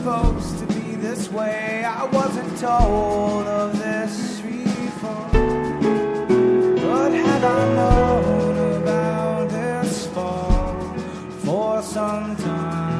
supposed to be this way. I wasn't told of this before. But had I known about this fall for some time,